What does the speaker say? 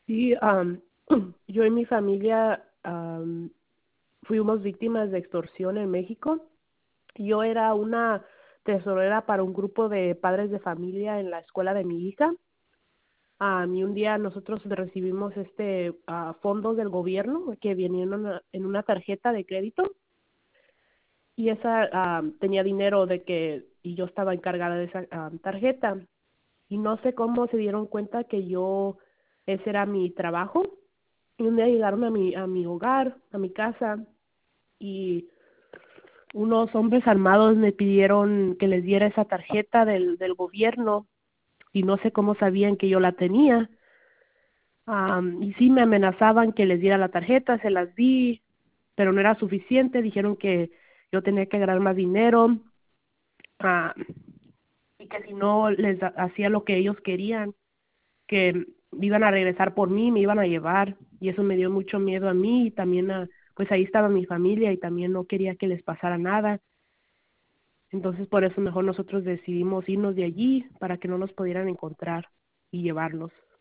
Sí, yo y mi familia fuimos víctimas de extorsión en México. Yo era una tesorera para un grupo de padres de familia en la escuela de mi hija. Y un día nosotros recibimos fondos del gobierno que venían en una tarjeta de crédito y esa tenía dinero y yo estaba encargada de esa tarjeta y no sé cómo se dieron cuenta que ese era mi trabajo y un día llegaron a mi hogar, a mi casa y unos hombres armados me pidieron que les diera esa tarjeta del gobierno y no sé cómo sabían que yo la tenía. Y sí me amenazaban que les diera la tarjeta, se las di, pero no era suficiente, dijeron que yo tenía que ganar más dinero, ah, y que si no hacía lo que ellos querían, que iban a regresar por mí, me iban a llevar, y eso me dio mucho miedo a mí, y también pues ahí estaba mi familia, y también no quería que les pasara nada, entonces por eso mejor nosotros decidimos irnos de allí, para que no nos pudieran encontrar y llevarnos.